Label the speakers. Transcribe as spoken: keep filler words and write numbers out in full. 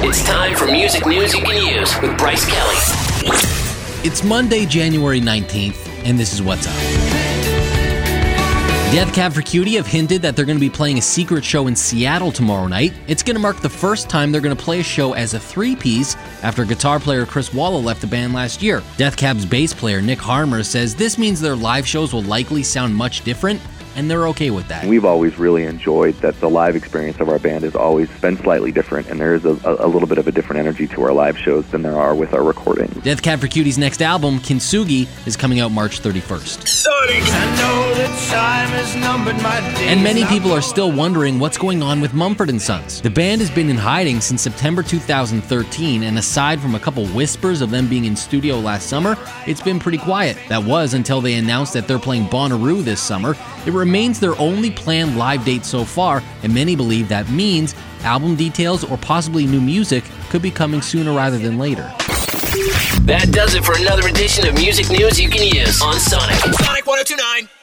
Speaker 1: It's time for music news you can use with Bryce Kelly.
Speaker 2: It's Monday, January nineteenth, and this is what's up. Death Cab for Cutie have hinted that they're going to be playing a secret show in Seattle tomorrow night. It's going to mark the first time they're going to play a show as a three-piece after guitar player Chris Walla left the band last year. Death Cab's bass player Nick Harmer says this means their live shows will likely sound much different, and they're okay with that.
Speaker 3: We've always really enjoyed that the live experience of our band has always been slightly different, and there is a, a little bit of a different energy to our live shows than there are with our recordings.
Speaker 2: Death Cab for Cutie's next album, Kintsugi, is coming out March thirty-first. And many people are still wondering what's going on with Mumford and Sons. The band has been in hiding since September two thousand thirteen, and aside from a couple whispers of them being in studio last summer, it's been pretty quiet. That was until they announced that they're playing Bonnaroo this summer. It remains their only planned live date so far, and many believe that means album details or possibly new music could be coming sooner rather than later.
Speaker 1: That does it for another edition of Music News You Can Use on Sonic. Sonic one oh two point nine.